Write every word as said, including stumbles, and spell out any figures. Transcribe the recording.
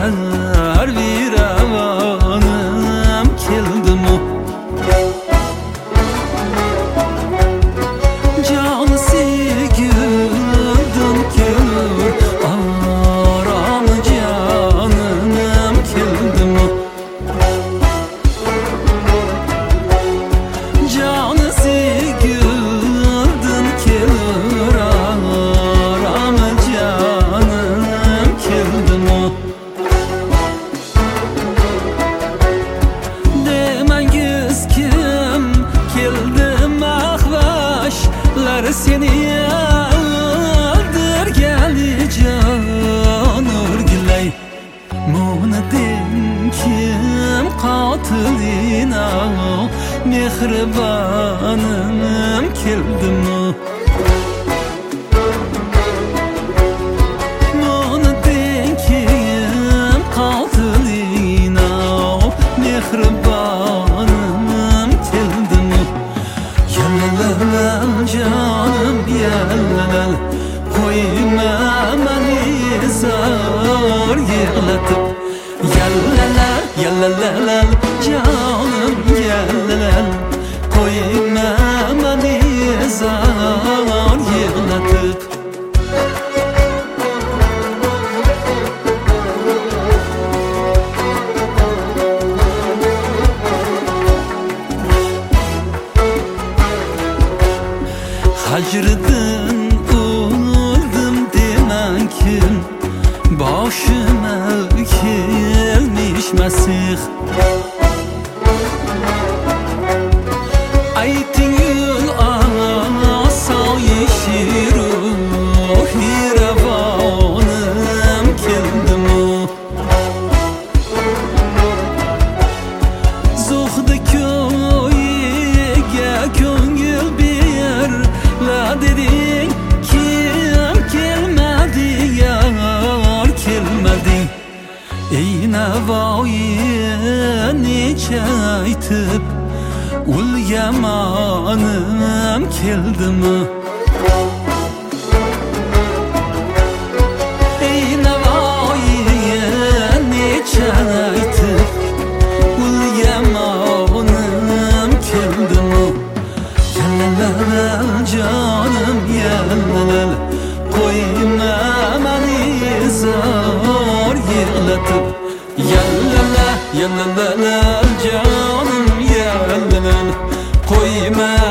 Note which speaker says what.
Speaker 1: yar viravanım keldimu. Can sevgildim gelir aram canım keldimu. Can sevgildim gelir aram canım keldimu. Demengiz kim keldim ahvaşlar seni öldürgeli canır giley. Muna den kim katilina mehribanım keldimu. Muna den kim katilina mehribanım keldimu. Yallalal canım yallalal koyma beni zor yığlatıp. Yallalal yallalal canım yallalal koyma beni zor yığlatıp. Hacrıdın uldum demen kim başıma gelmiş Mesih. Aytin yıl asa yeşiru hiravanım keldimu. Zuhda köyge köngül bir la dedin kim kelmedi yar kelmedi. Ey navoiye neçe aytıp ul yamanım keldimi. Ey navoiye neçe aytıp ul yamanım keldimi. Yallalal canım yallalal koyma beni zor yığlatıp. Yallalal yallalal canım yallalal koyma